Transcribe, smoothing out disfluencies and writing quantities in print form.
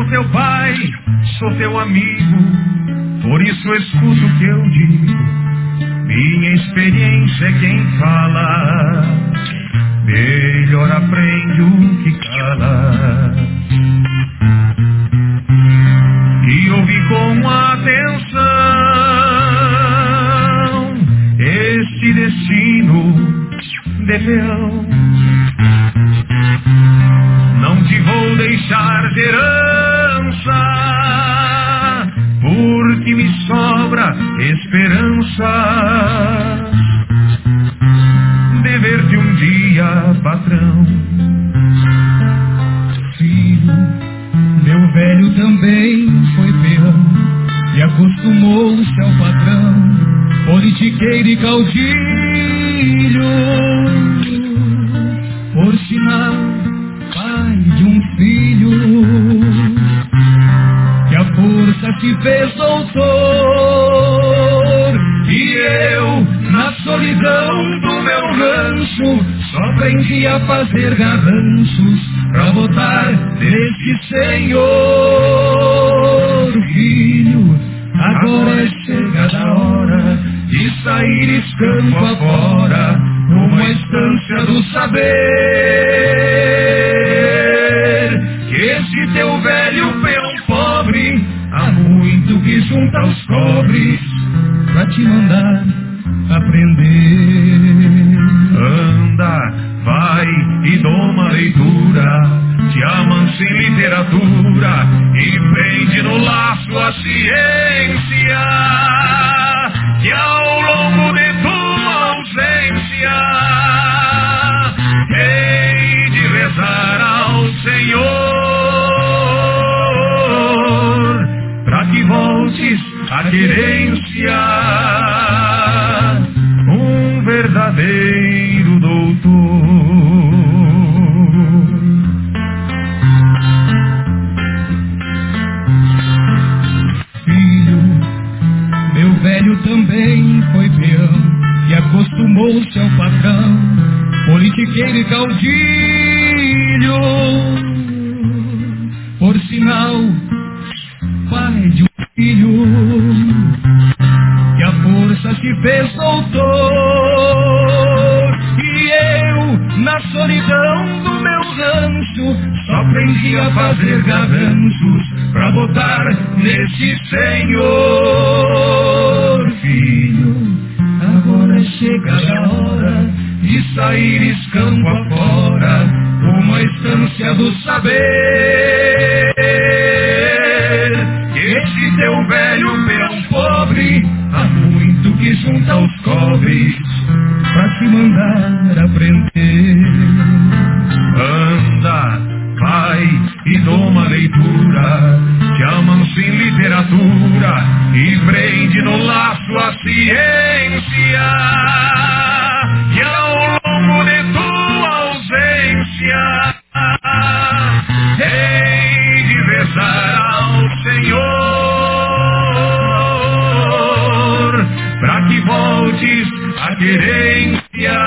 teu pai, sou teu amigo, por isso escuta o que eu digo. Minha experiência é quem fala, melhor aprende o que cala. E ouvi com atenção este destino de peão. Não te vou deixar de herança, porque me sobra esperança de ver-te um dia, patrão. Filho, meu velho também foi peão e acostumou-se ao patrão, politiqueiro e caudilho. Por sinal, pai de um filho, que a força se fez doutor. E eu, na solidão do meu rancho, só aprendi a fazer garranchos pra votar nesse senhor. Filho, agora é chegada a hora de sair campo afora, numa estância do saber. Que esse teu velho peão pobre há muito que junta os cobres pra te mandar aprender. Anda, vai e doma leitura, te amansa em literatura e prende no laço a ciência, que ao longo de tua ausência hei de rezar ao Senhor, pra que voltes à querência, um verdadeiro doutor. Filho, meu velho também foi peão e acostumou-se ao patrão, politiqueiro e caudilho. Por sinal, pai de um filho, que a força se fez doutor. E eu, na solidão do meu rancho, só aprendi a fazer garranchos pra botar nesse senhor. Filho, agora chega a hora de sair campo afora, uma estância do saber. Que esse teu velho peão pobre há muito que junta os cobres pra te mandar aprender. Anda, vai e doma leitura, te amansa em literatura e prende no laço a ciência, que ao longo de tua ausência hei de rezar ao Senhor, pra que voltes à querência,